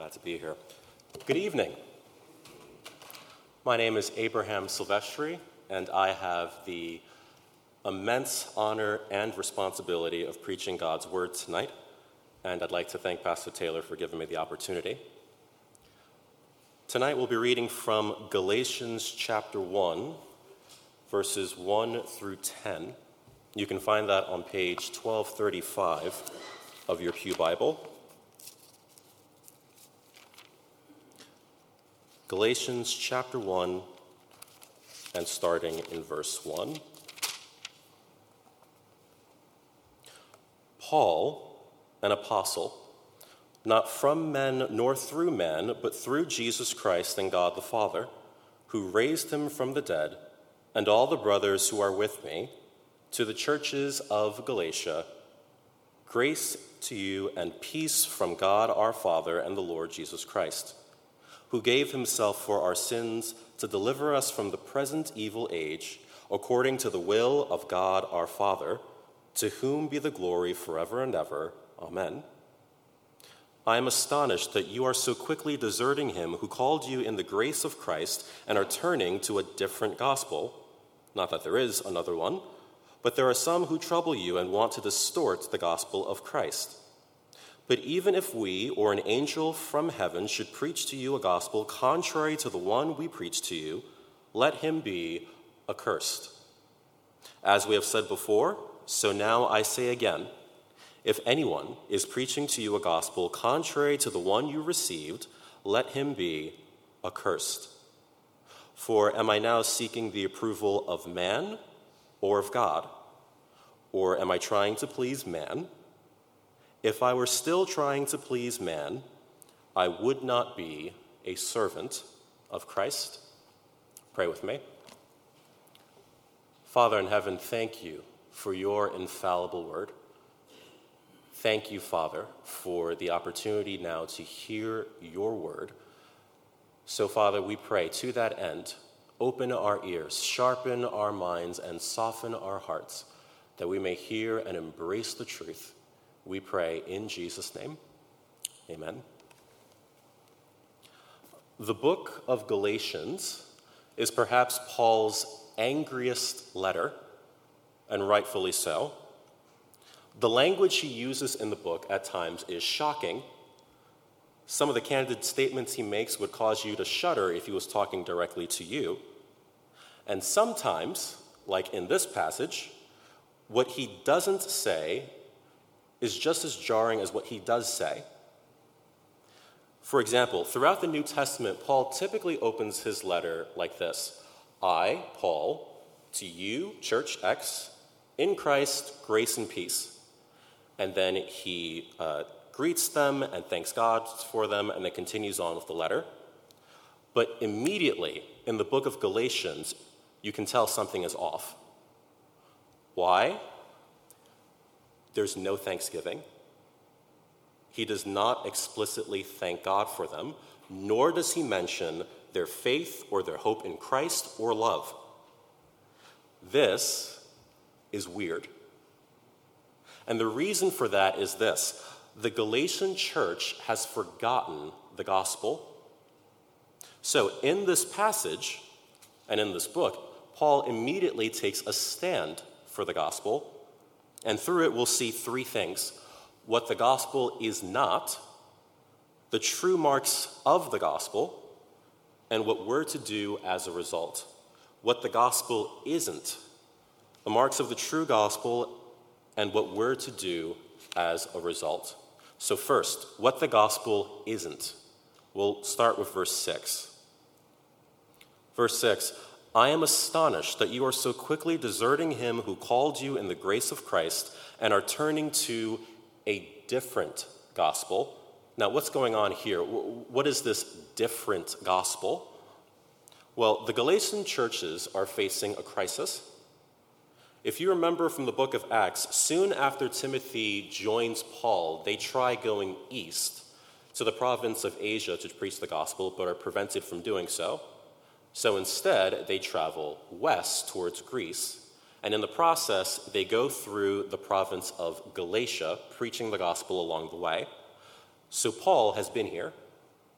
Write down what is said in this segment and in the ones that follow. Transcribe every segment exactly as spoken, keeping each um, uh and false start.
Glad to be here. Good evening. My name is Abraham Silvestri, and I have the immense honor and responsibility of preaching God's word tonight, and I'd like to thank Pastor Taylor for giving me the opportunity. Tonight we'll be reading from Galatians chapter one, verses one through ten. You can find that on page twelve thirty-five of your Pew Bible. Galatians chapter one, and starting in verse one. Paul, an apostle, not from men nor through men, but through Jesus Christ and God the Father, who raised him from the dead, and all the brothers who are with me, to the churches of Galatia, grace to you and peace from God our Father and the Lord Jesus Christ, who gave himself for our sins to deliver us from the present evil age, according to the will of God our Father, to whom be the glory forever and ever. Amen. I am astonished that you are so quickly deserting him who called you in the grace of Christ and are turning to a different gospel. Not that there is another one, but there are some who trouble you and want to distort the gospel of Christ. But even if we or an angel from heaven should preach to you a gospel contrary to the one we preach to you, let him be accursed. As we have said before, so now I say again, if anyone is preaching to you a gospel contrary to the one you received, let him be accursed. For am I now seeking the approval of man or of God? Or am I trying to please man? If I were still trying to please man, I would not be a servant of Christ. Pray with me. Father in heaven, thank you for your infallible word. Thank you, Father, for the opportunity now to hear your word. So, Father, we pray to that end, open our ears, sharpen our minds, and soften our hearts, that we may hear and embrace the truth. We pray in Jesus' name. Amen. The book of Galatians is perhaps Paul's angriest letter, and rightfully so. The language he uses in the book at times is shocking. Some of the candid statements he makes would cause you to shudder if he was talking directly to you. And sometimes, like in this passage, what he doesn't say is just as jarring as what he does say. For example, throughout the New Testament, Paul typically opens his letter like this: I, Paul, to you, Church X, in Christ, grace and peace. And then he uh, greets them and thanks God for them, and then continues on with the letter. But immediately in the book of Galatians, you can tell something is off. Why? There's no thanksgiving. He does not explicitly thank God for them, nor does he mention their faith or their hope in Christ or love. This is weird. And the reason for that is this: the Galatian church has forgotten the gospel. So in this passage and in this book, Paul immediately takes a stand for the gospel. And through it, we'll see three things: what the gospel is not, the true marks of the gospel, and what we're to do as a result. What the gospel isn't, the marks of the true gospel, and what we're to do as a result. So first, what the gospel isn't. We'll start with verse six. Verse six, I am astonished that you are so quickly deserting him who called you in the grace of Christ and are turning to a different gospel. Now, what's going on here? What is this different gospel? Well, the Galatian churches are facing a crisis. If you remember from the book of Acts, soon after Timothy joins Paul, they try going east to the province of Asia to preach the gospel, but are prevented from doing so. So instead, they travel west towards Greece, and in the process, they go through the province of Galatia, preaching the gospel along the way. So Paul has been here,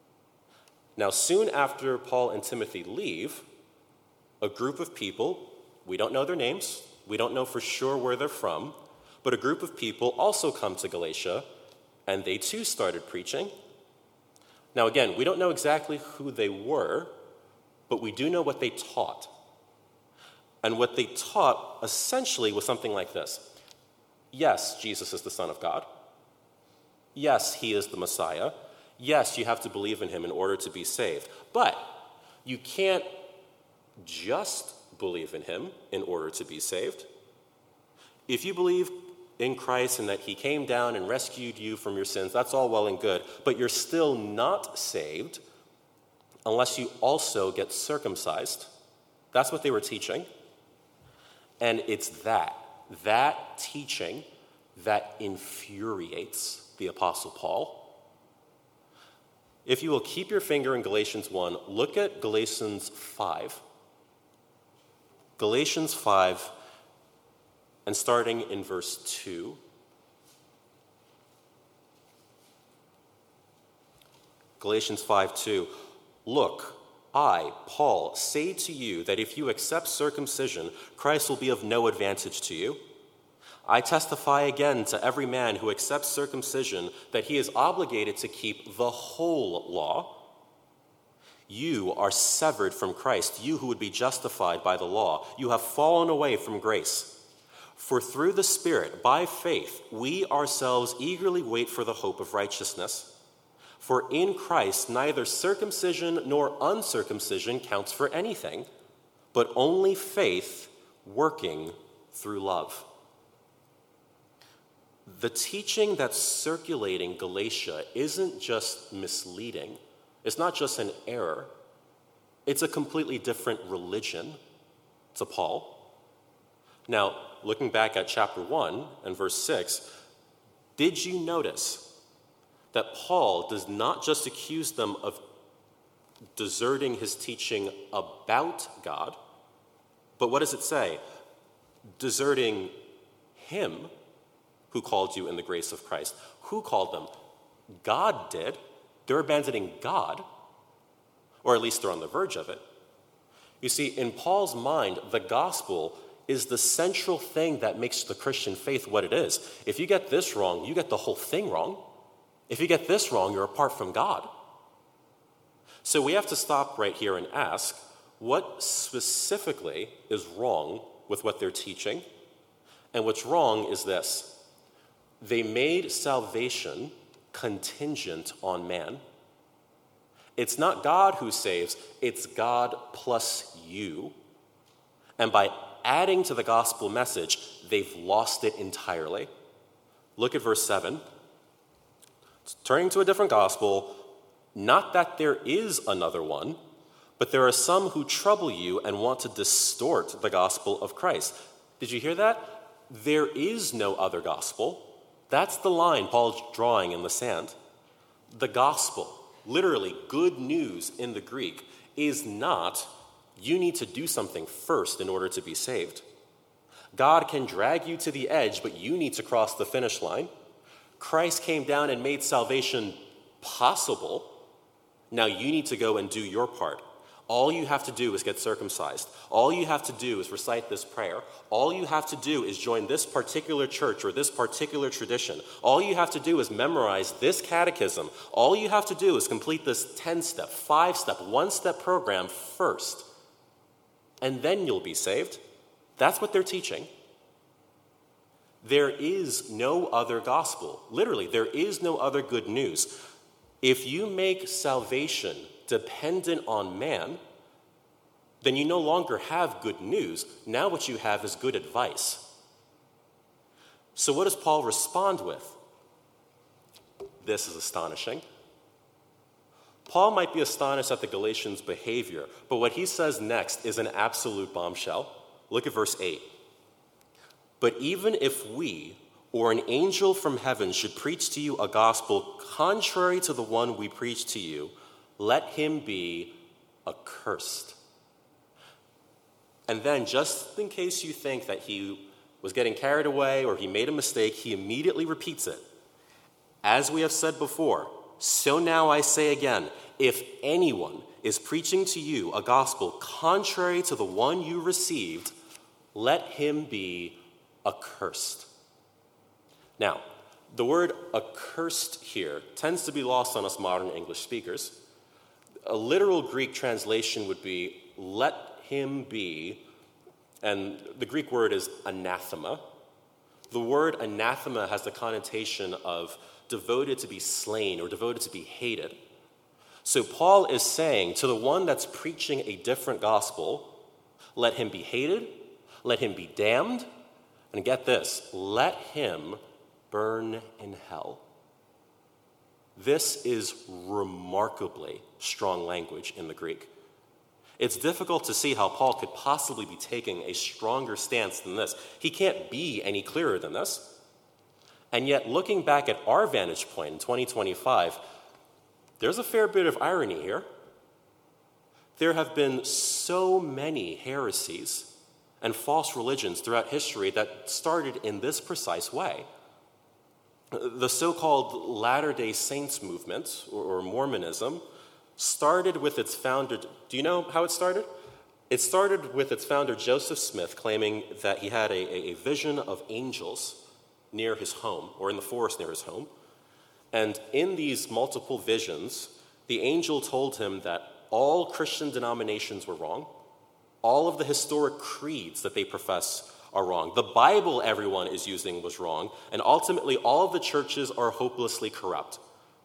Now, soon after Paul and Timothy leave, a group of people, we don't know their names, we don't know for sure where they're from, but a group of people also come to Galatia, and they too started preaching. Now, again, we don't know exactly who they were, but we do know what they taught. And what they taught essentially was something like this. Yes, Jesus is the Son of God. Yes, he is the Messiah. Yes, you have to believe in him in order to be saved. But you can't just believe in him in order to be saved. If you believe in Christ and that he came down and rescued you from your sins, that's all well and good. But you're still not saved unless you also get circumcised. That's what they were teaching. And it's that, that teaching that infuriates the Apostle Paul. If you will keep your finger in Galatians one, look at Galatians five. Galatians five, and starting in verse two. Galatians five two. Look, I, Paul, say to you that if you accept circumcision, Christ will be of no advantage to you. I testify again to every man who accepts circumcision that he is obligated to keep the whole law. You are severed from Christ, you who would be justified by the law. You have fallen away from grace. For through the Spirit, by faith, we ourselves eagerly wait for the hope of righteousness. For in Christ, neither circumcision nor uncircumcision counts for anything, but only faith working through love. The teaching that's circulating Galatia isn't just misleading. It's not just an error. It's a completely different religion to Paul. Now, looking back at chapter one and verse six, did you notice that Paul does not just accuse them of deserting his teaching about God, but what does it say? Deserting him who called you in the grace of Christ. Who called them? God did. They're abandoning God, or at least they're on the verge of it. You see, in Paul's mind, the gospel is the central thing that makes the Christian faith what it is. If you get this wrong, you get the whole thing wrong. If you get this wrong, you're apart from God. So we have to stop right here and ask, what specifically is wrong with what they're teaching? And what's wrong is this. They made salvation contingent on man. It's not God who saves, it's God plus you. And by adding to the gospel message, they've lost it entirely. Look at verse seven. It's turning to a different gospel, not that there is another one, but there are some who trouble you and want to distort the gospel of Christ. Did you hear that? There is no other gospel. That's the line Paul's drawing in the sand. The gospel, literally good news in the Greek, is not you need to do something first in order to be saved. God can drag you to the edge, but you need to cross the finish line. Christ came down and made salvation possible. Now you need to go and do your part. All you have to do is get circumcised. All you have to do is recite this prayer. All you have to do is join this particular church or this particular tradition. All you have to do is memorize this catechism. All you have to do is complete this ten-step, five-step, one-step program first. And then you'll be saved. That's what they're teaching. There is no other gospel. Literally, there is no other good news. If you make salvation dependent on man, then you no longer have good news. Now what you have is good advice. So what does Paul respond with? This is astonishing. Paul might be astonished at the Galatians' behavior, but what he says next is an absolute bombshell. Look at verse eight. But even if we or an angel from heaven should preach to you a gospel contrary to the one we preach to you, let him be accursed. And then, just in case you think that he was getting carried away or he made a mistake, he immediately repeats it. As we have said before, so now I say again, if anyone is preaching to you a gospel contrary to the one you received, let him be accursed. Now, the word accursed here tends to be lost on us modern English speakers. A literal Greek translation would be, let him be, and the Greek word is anathema. The word anathema has the connotation of devoted to be slain or devoted to be hated. So Paul is saying to the one that's preaching a different gospel, let him be hated, let him be damned, and get this, let him burn in hell. This is remarkably strong language in the Greek. It's difficult to see how Paul could possibly be taking a stronger stance than this. He can't be any clearer than this. And yet, looking back at our vantage point in twenty twenty-five, there's a fair bit of irony here. There have been so many heresies and false religions throughout history that started in this precise way. The so-called Latter-day Saints movement, or Mormonism, started with its founder. Do you know how it started? It started with its founder, Joseph Smith, claiming that he had a, a vision of angels near his home, or in the forest near his home. And in these multiple visions, the angel told him that all Christian denominations were wrong, all of the historic creeds that they profess are wrong, the Bible everyone is using was wrong, and ultimately all of the churches are hopelessly corrupt.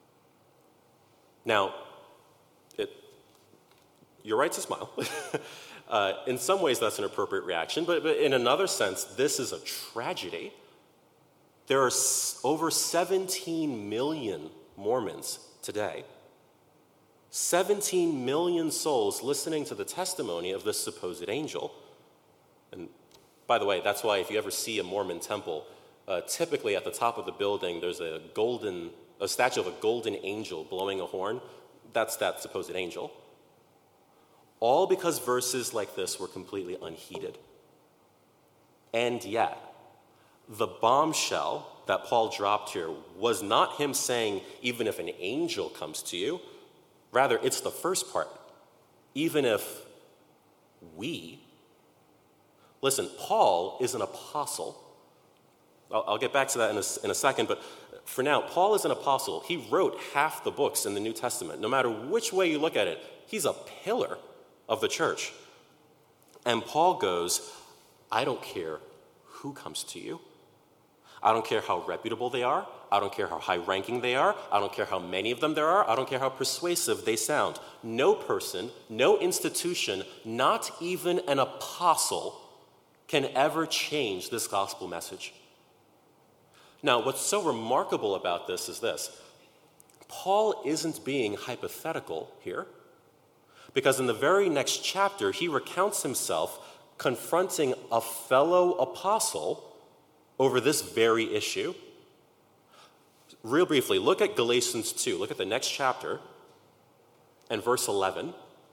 Now, it, you're right to smile. uh, in some ways that's an appropriate reaction, but, but in another sense, this is a tragedy. There are s- over seventeen million Mormons today. seventeen million souls listening to the testimony of this supposed angel. And by the way, that's why if you ever see a Mormon temple, uh, typically at the top of the building there's a golden, a statue of a golden angel blowing a horn. That's that supposed angel. All because verses like this were completely unheeded. And yet, the bombshell that Paul dropped here was not him saying, even if an angel comes to you. Rather, it's the first part. Even if we. Listen, Paul is an apostle. I'll, I'll get back to that in a, in a second, but for now, Paul is an apostle. He wrote half the books in the New Testament. No matter which way you look at it, he's a pillar of the church. And Paul goes, I don't care who comes to you. I don't care how reputable they are. I don't care how high-ranking they are. I don't care how many of them there are. I don't care how persuasive they sound. No person, no institution, not even an apostle can ever change this gospel message. Now, what's so remarkable about this is this. Paul isn't being hypothetical here, because in the very next chapter, he recounts himself confronting a fellow apostle over this very issue. Real briefly, look at Galatians two. Look at the next chapter and verse eleven.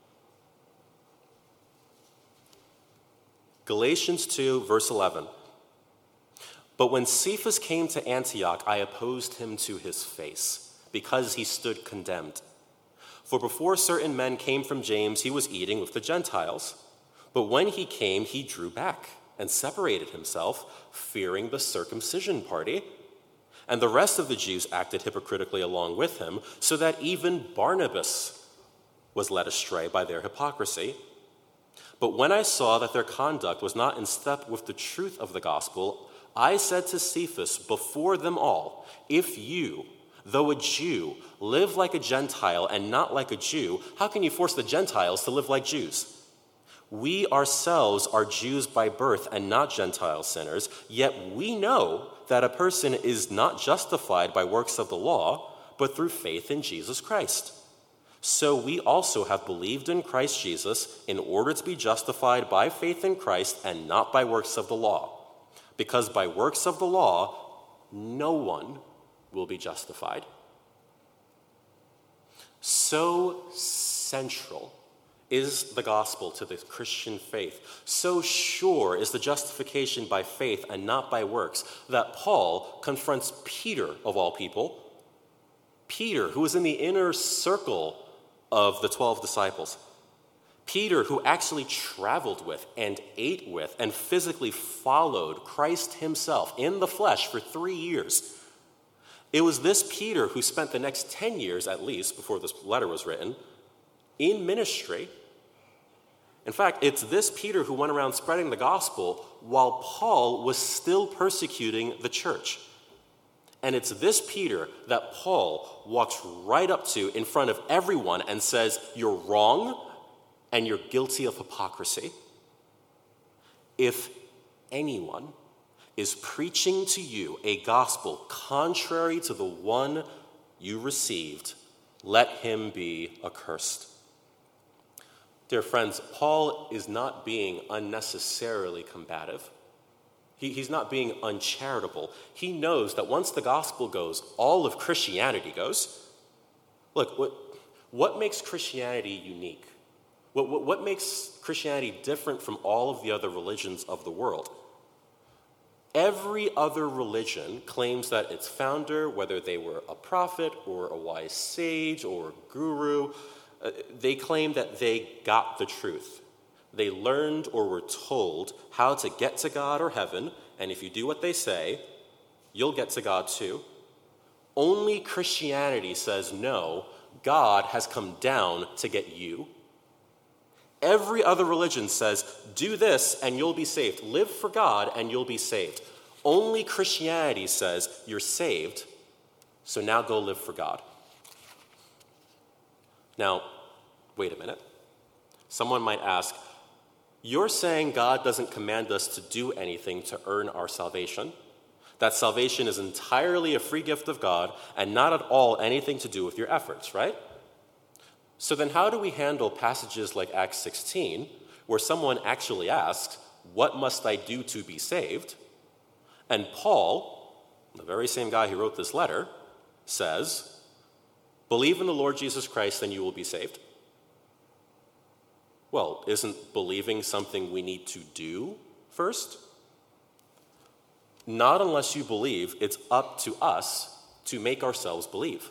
Galatians two, verse eleven. But when Cephas came to Antioch, I opposed him to his face, because he stood condemned. For before certain men came from James, he was eating with the Gentiles. But when he came, he drew back and separated himself, fearing the circumcision party. And the rest of the Jews acted hypocritically along with him, so that even Barnabas was led astray by their hypocrisy. But when I saw that their conduct was not in step with the truth of the gospel, I said to Cephas before them all, if you, though a Jew, live like a Gentile and not like a Jew, how can you force the Gentiles to live like Jews? We ourselves are Jews by birth and not Gentile sinners, yet we know that a person is not justified by works of the law, but through faith in Jesus Christ. So we also have believed in Christ Jesus in order to be justified by faith in Christ and not by works of the law. Because by works of the law, no one will be justified. So central is the gospel to the Christian faith. So sure is the justification by faith and not by works that Paul confronts Peter, of all people, Peter, who was in the inner circle of the twelve disciples. Peter, who actually traveled with and ate with and physically followed Christ himself in the flesh for three years. It was this Peter who spent the next ten years, at least, before this letter was written, in ministry. In fact, it's this Peter who went around spreading the gospel while Paul was still persecuting the church. And it's this Peter that Paul walks right up to in front of everyone and says, "You're wrong and you're guilty of hypocrisy. If anyone is preaching to you a gospel contrary to the one you received, let him be accursed." Dear friends, Paul is not being unnecessarily combative. He, he's not being uncharitable. He knows that once the gospel goes, all of Christianity goes. Look, what, what makes Christianity unique? What, what, what makes Christianity different from all of the other religions of the world? Every other religion claims that its founder, whether they were a prophet or a wise sage or a guru, uh, they claim that they got the truth. They learned or were told how to get to God or heaven, and if you do what they say, you'll get to God too. Only Christianity says, no, God has come down to get you. Every other religion says, do this and you'll be saved. Live for God and you'll be saved. Only Christianity says, you're saved, so now go live for God. Now, wait a minute. Someone might ask, you're saying God doesn't command us to do anything to earn our salvation? That salvation is entirely a free gift of God and not at all anything to do with your efforts, right? So then how do we handle passages like Acts sixteen, where someone actually asks, what must I do to be saved? And Paul, the very same guy who wrote this letter, says, believe in the Lord Jesus Christ and you will be saved. Well, isn't believing something we need to do first? Not unless you believe it's up to us to make ourselves believe.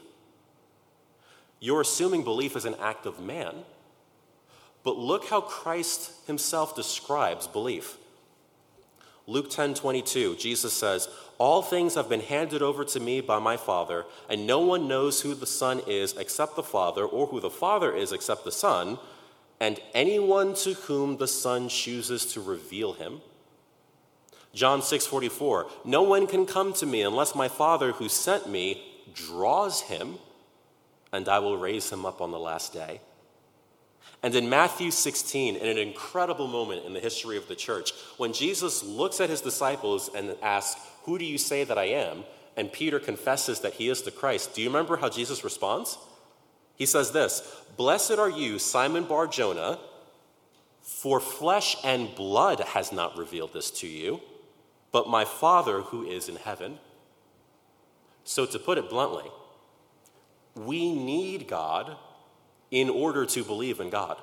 You're assuming belief is an act of man, but look how Christ himself describes belief. Luke ten twenty-two, Jesus says, all things have been handed over to me by my Father, and no one knows who the Son is except the Father, or who the Father is except the Son, and anyone to whom the Son chooses to reveal him. John six forty-four, no one can come to me unless my Father who sent me draws him, and I will raise him up on the last day. And in Matthew sixteen, in an incredible moment in the history of the church, when Jesus looks at his disciples and asks, who do you say that I am? And Peter confesses that he is the Christ. Do you remember how Jesus responds? He says this, blessed are you, Simon Bar-Jonah, for flesh and blood has not revealed this to you, but my Father who is in heaven. So to put it bluntly, we need God in order to believe in God.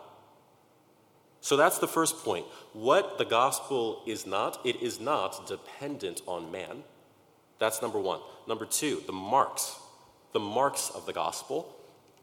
So that's the first point. What the gospel is not, it is not dependent on man. That's number one. Number two, the marks. The marks of the gospel.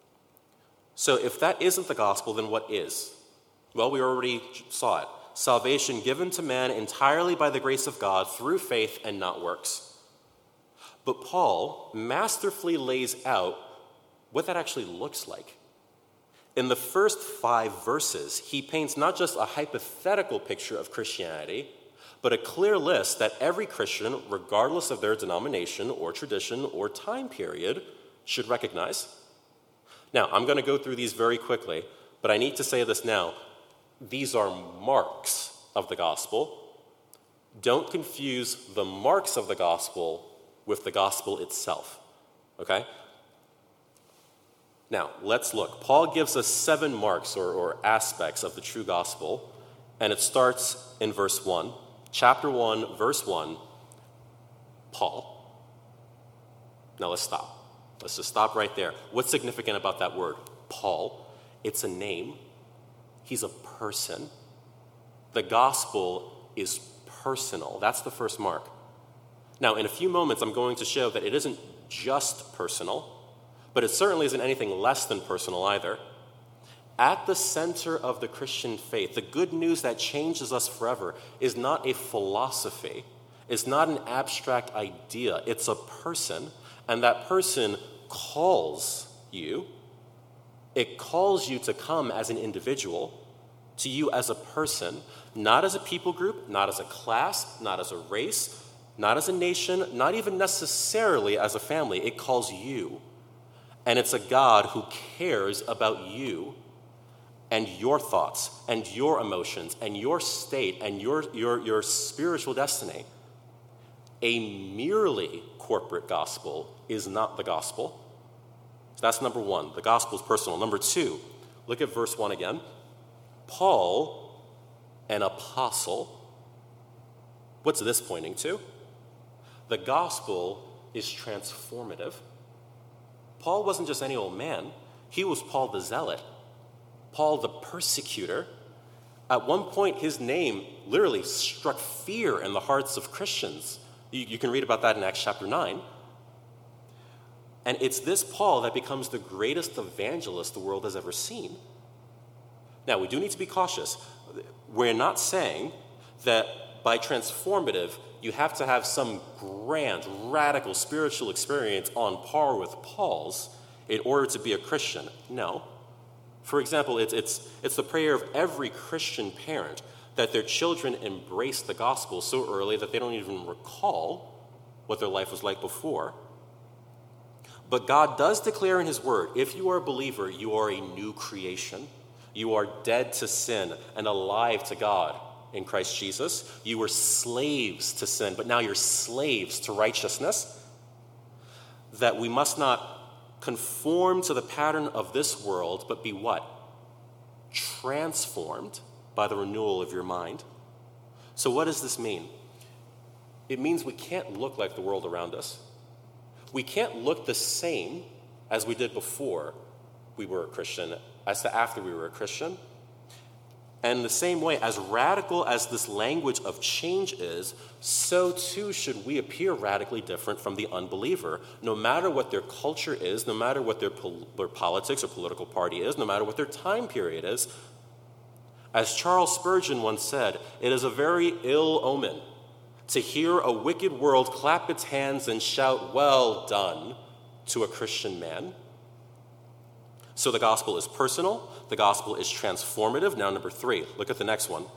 So if that isn't the gospel, then what is? Well, we already saw it. Salvation given to man entirely by the grace of God through faith and not works. But Paul masterfully lays out what that actually looks like. In the first five verses, he paints not just a hypothetical picture of Christianity, but a clear list that every Christian, regardless of their denomination or tradition or time period, should recognize. Now, I'm going to go through these very quickly, but I need to say this now. These are marks of the gospel. Don't confuse the marks of the gospel with the gospel itself, okay? Now, let's look. Paul gives us seven marks or, or aspects of the true gospel, and it starts in verse one. Chapter one, verse one, Paul. Now let's stop. Let's just stop right there. What's significant about that word, Paul? It's a name. He's a person. The gospel is personal. That's the first mark. Now, in a few moments, I'm going to show that it isn't just personal, but it certainly isn't anything less than personal either. At the center of the Christian faith, the good news that changes us forever is not a philosophy. It's not an abstract idea. It's a person, and that person calls you. It calls you to come as an individual, to you as a person, not as a people group, not as a class, not as a race, not as a nation, not even necessarily as a family. It calls you. And it's a God who cares about you and your thoughts and your emotions and your state and your, your, your spiritual destiny. A merely corporate gospel is not the gospel. So that's number one. The gospel is personal. Number two, look at verse one again. Paul, an apostle. What's this pointing to? The gospel is transformative. Paul wasn't just any old man. He was Paul the zealot, Paul the persecutor. At one point, his name literally struck fear in the hearts of Christians. You, you can read about that in Acts chapter nine. And it's this Paul that becomes the greatest evangelist the world has ever seen. Now, we do need to be cautious. We're not saying that by transformative, you have to have some grand, radical spiritual experience on par with Paul's in order to be a Christian. No. For example, it's, it's, it's the prayer of every Christian parent that their children embrace the gospel so early that they don't even recall what their life was like before. But God does declare in his word, if you are a believer, you are a new creation. You are dead to sin and alive to God in Christ Jesus. You were slaves to sin, but now you're slaves to righteousness. That we must not conform to the pattern of this world, but be what? Transformed by the renewal of your mind. So what does this mean? It means we can't look like the world around us. We can't look the same as we did before we were a Christian, as to after we were a Christian. And the same way, as radical as this language of change is, so too should we appear radically different from the unbeliever, no matter what their culture is, no matter what their, pol- their politics or political party is, no matter what their time period is. As Charles Spurgeon once said, it is a very ill omen to hear a wicked world clap its hands and shout, "Well done," to a Christian man. So the gospel is personal. The gospel is transformative. Now, number three, look at the next one.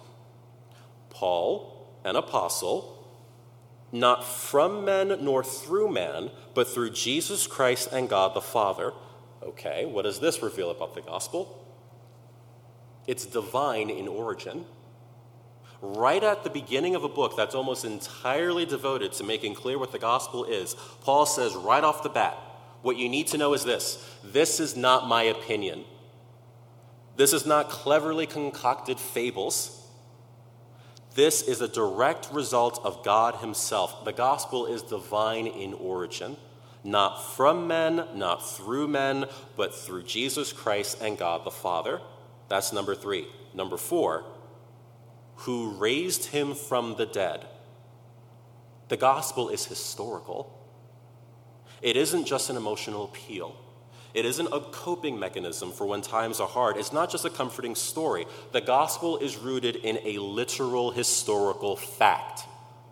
Paul, an apostle, not from men nor through man, but through Jesus Christ and God the Father. Okay, what does this reveal about the gospel? It's divine in origin. Right at the beginning of a book that's almost entirely devoted to making clear what the gospel is, Paul says right off the bat, what you need to know is this: this is not my opinion. This is not cleverly concocted fables. This is a direct result of God himself. The gospel is divine in origin, not from men, not through men, but through Jesus Christ and God the Father. That's number three. Number four, who raised him from the dead. The gospel is historical. It isn't just an emotional appeal. It isn't a coping mechanism for when times are hard. It's not just a comforting story. The gospel is rooted in a literal historical fact.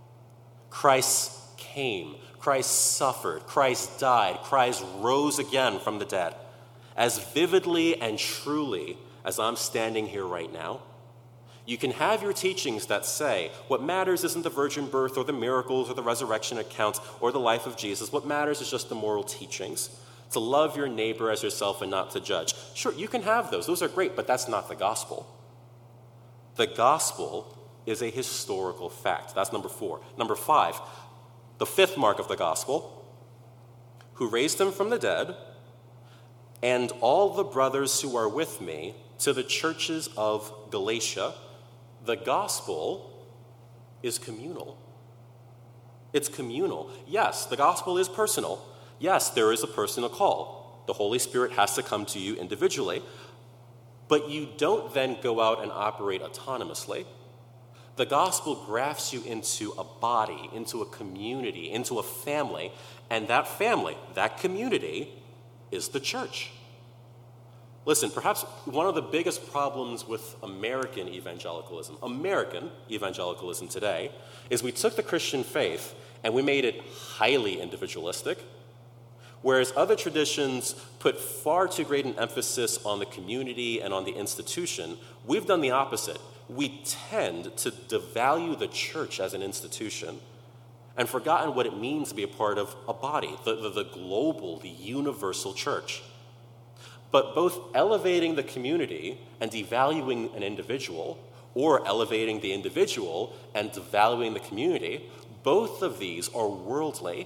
Christ came. Christ suffered. Christ died. Christ rose again from the dead. As vividly and truly as I'm standing here right now, you can have your teachings that say what matters isn't the virgin birth or the miracles or the resurrection accounts or the life of Jesus. What matters is just the moral teachings, to love your neighbor as yourself and not to judge. Sure, you can have those. Those are great, but that's not the gospel. The gospel is a historical fact. That's number four. Number five, the fifth mark of the gospel, who raised him from the dead, and all the brothers who are with me to the churches of Galatia. The gospel is communal. It's communal. Yes, the gospel is personal. Yes, there is a personal call. The Holy Spirit has to come to you individually, but you don't then go out and operate autonomously. The gospel grafts you into a body, into a community, into a family, and that family, that community, is the church. Listen, perhaps one of the biggest problems with American evangelicalism, American evangelicalism today, is we took the Christian faith and we made it highly individualistic, whereas other traditions put far too great an emphasis on the community and on the institution. We've done the opposite. We tend to devalue the church as an institution and forgotten what it means to be a part of a body, the, the, the global, the universal church. But both elevating the community and devaluing an individual, or elevating the individual and devaluing the community, both of these are worldly.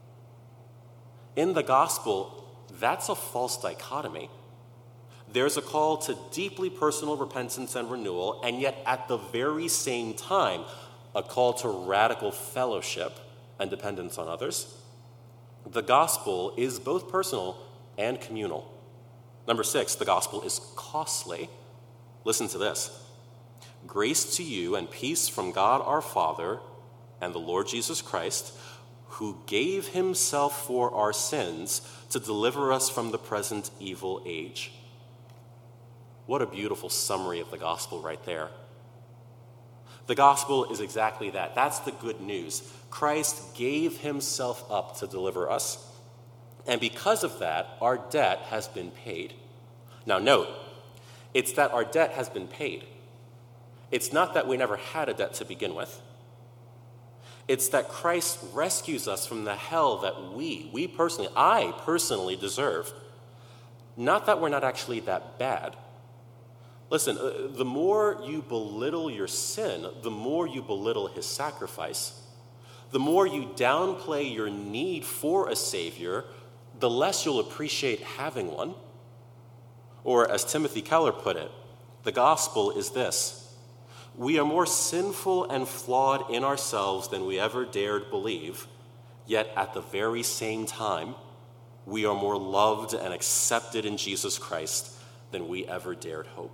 In the gospel, that's a false dichotomy. There's a call to deeply personal repentance and renewal, and yet at the very same time, a call to radical fellowship and dependence on others. The gospel is both personal and communal. Number six, the gospel is costly. Listen to this. Grace to you and peace from God our Father and the Lord Jesus Christ, who gave himself for our sins to deliver us from the present evil age. What a beautiful summary of the gospel right there. The gospel is exactly that. That's the good news. Christ gave himself up to deliver us. And because of that, our debt has been paid. Now note, it's that our debt has been paid. It's not that we never had a debt to begin with. It's that Christ rescues us from the hell that we, we personally, I personally deserve. Not that we're not actually that bad. Listen, uh, the more you belittle your sin, the more you belittle his sacrifice. The more you downplay your need for a Savior, the less you'll appreciate having one. Or as Timothy Keller put it, the gospel is this: we are more sinful and flawed in ourselves than we ever dared believe, yet at the very same time, we are more loved and accepted in Jesus Christ than we ever dared hope.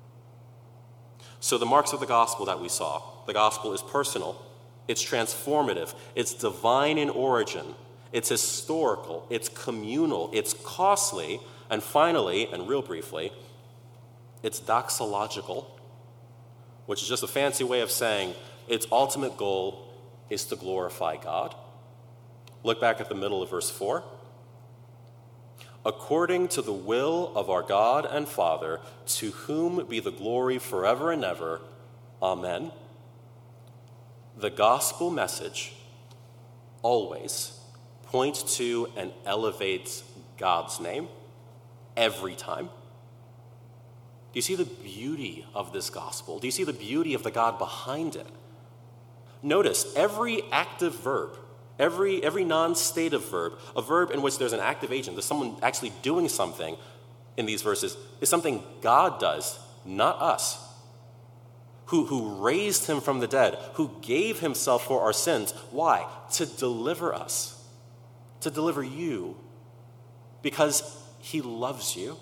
So the marks of the gospel that we saw, the gospel is personal, it's transformative, it's divine in origin, it's historical, it's communal, it's costly, and finally, and real briefly, it's doxological, which is just a fancy way of saying its ultimate goal is to glorify God. Look back at the middle of verse four. According to the will of our God and Father, to whom be the glory forever and ever. Amen. The gospel message always points to and elevates God's name every time. Do you see the beauty of this gospel? Do you see the beauty of the God behind it? Notice every active verb, every, every non-stative verb, a verb in which there's an active agent, there's someone actually doing something in these verses, is something God does, not us. Who, who raised him from the dead, who gave himself for our sins. Why? To deliver us, to deliver you, because he loves you.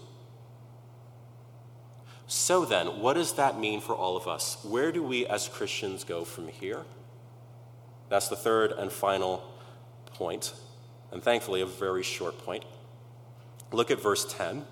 So then, what does that mean for all of us? Where do we as Christians go from here? That's the third and final point, and thankfully a very short point. Look at verse ten.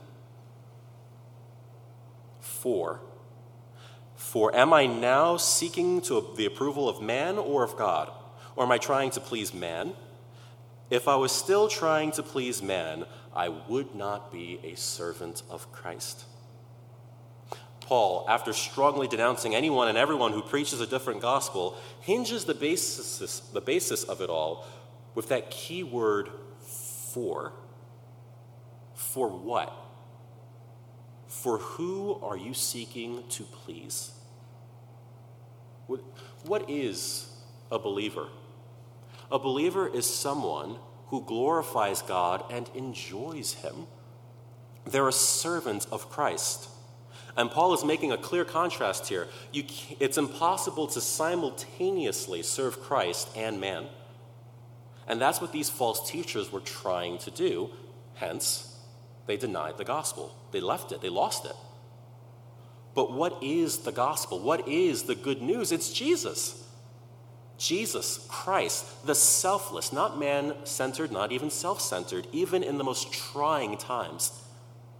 For, for am I now seeking to the approval of man or of God? Or am I trying to please man? If I was still trying to please man, I would not be a servant of Christ. Paul, after strongly denouncing anyone and everyone who preaches a different gospel, hinges the basis, the basis of it all with that key word, for. For what? For who are you seeking to please? What, what is a believer? A believer is someone who glorifies God and enjoys him. They're a servant of Christ. And Paul is making a clear contrast here. You, it's impossible to simultaneously serve Christ and man. And that's what these false teachers were trying to do. Hence, they denied the gospel. They left it. They lost it. But what is the gospel? What is the good news? It's Jesus. Jesus, Christ, the selfless, not man-centered, not even self-centered, even in the most trying times.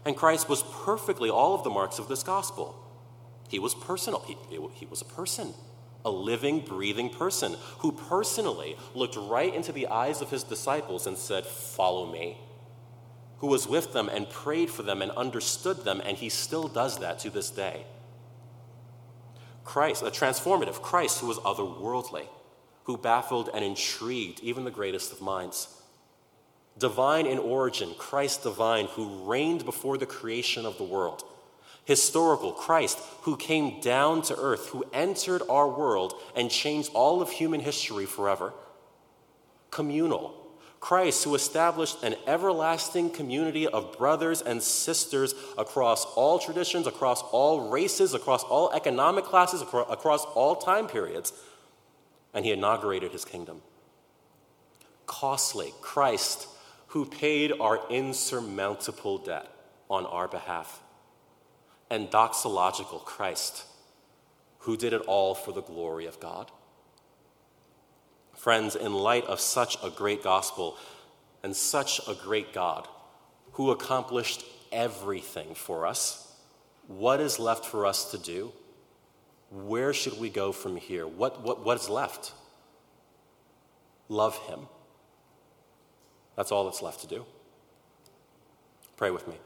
And Christ was perfectly all of the marks of this gospel. He was personal. He, he was a person, a living, breathing person who personally looked right into the eyes of his disciples and said, "Follow me," who was with them and prayed for them and understood them, and he still does that to this day. Christ, a transformative Christ who was otherworldly, who baffled and intrigued even the greatest of minds. Divine in origin, Christ divine, who reigned before the creation of the world. Historical Christ, who came down to earth, who entered our world and changed all of human history forever. Communal Christ, who established an everlasting community of brothers and sisters across all traditions, across all races, across all economic classes, acro- across all time periods, and he inaugurated his kingdom. Costly Christ, who paid our insurmountable debt on our behalf. And doxological Christ, who did it all for the glory of God. Friends, in light of such a great gospel and such a great God who accomplished everything for us, what is left for us to do? Where should we go from here? What, what, what is left? Love him. That's all that's left to do. Pray with me.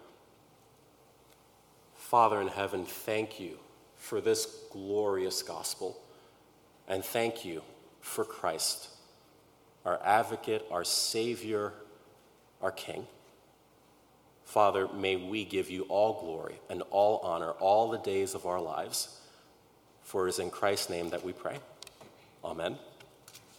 Father in heaven, thank you for this glorious gospel, and thank you for Christ, our advocate, our Savior, our King. Father, may we give you all glory and all honor all the days of our lives, for it is in Christ's name that we pray. Amen.